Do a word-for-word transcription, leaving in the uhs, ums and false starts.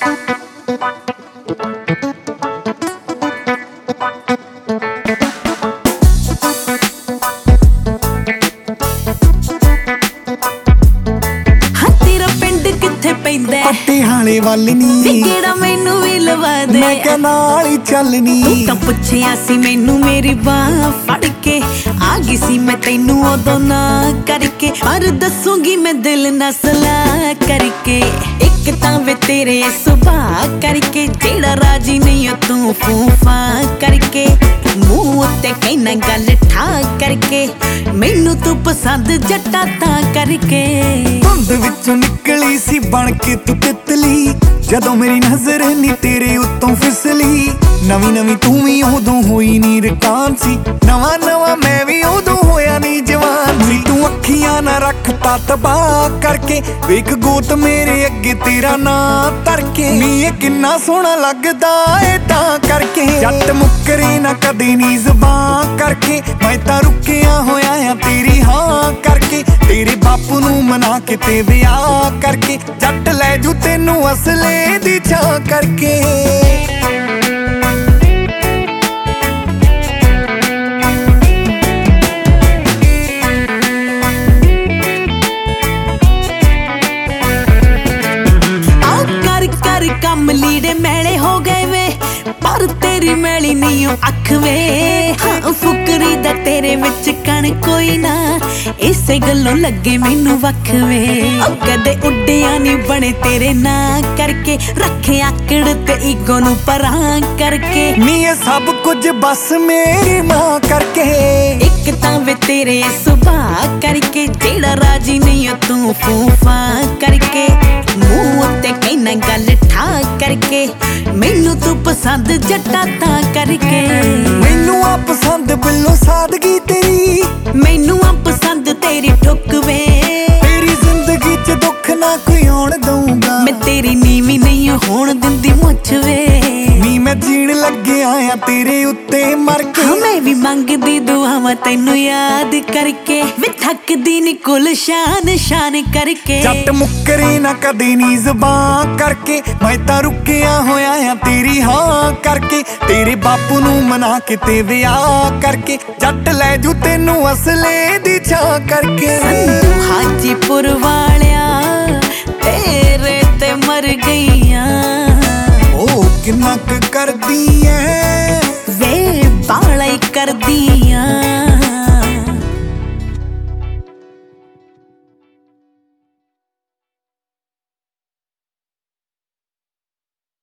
पटियाले वाल नी केड़ा मैनू भी लवा दे मैं क्या नाल ही चलनी तू तां पुछया सी मैनू मेरी बाह फड़ के आ गई सी मैं तैनू उदों ना करके पर दसूंगी मैं दिल ना सलाह करके एक तां वे तेरे सुभाह करके जेड़ा राजी नहीं हो तू फूफा करके मूंह उत्ते कहना गल ठा करके मैनू तू पसंद जट्टा तां करके धुंद विचों निकली सी बन के तू तितली जदों मेरी नजर नी तेरे उत्तों फिसली नवी नवी तू भी उदों होई नी रकान सी नवा नवा मैं भी उदों होया नी जवान सी तू अखियां ना रखता तबाह करके वेख गोत मेरे अगे तेरा ना तरके नी ये किन्ना सोहना लगदा ए तां करके जट मुकरे ना कदे नी ज़बान करके मैं तां रुकिया होया आ तेरी हां करके तेरे बापू नू मना के ते विआह करके जट लै जू तेनू असले दी छां करके कम लीड़े मैले हो गए वे पर तेरी मैली नहीं हो अख वे हाँ फुकरी दा तेरे विच कण कोई ना इसे गल्लों लगे मैनू वख वे कदे उड्डिया नहीं बने तेरे ना करके रखे आकड़ ते ईगो नू परां करके नी ये सब कुछ बस मेरी मां करके एक तां वे तेरे सुभाह करके जेड़ा राजी नहीं हो तू फूफा करके मूंह उत्ते कहना गल ठा करके मैनू तू पसंद जट्टा तां करके मैनू आ पसंद बिल्लो सादगी तेरी मैनू आ पसंद तेरी ठुकवे तेरी जिंदगी च दुख ना कोई आउण दूंगा मैं तेरी नीवी नहीं होण दिंदी मुझ वे नी मैं जीण लगे आया तेरे उत्ते मर के हाँ मैं भी मंगदी दुआवां तैनू याद करके वे थकदी नी कुल शान शान करके जट मुकरे ना कदे नी ज़बान करके मैं तां रुकिया होया आ तेरी हां करके तेरे बापू नू मना के ते विआह करके जट लै जू तेनू असले दी छां करके हाजीपुर वालिया ते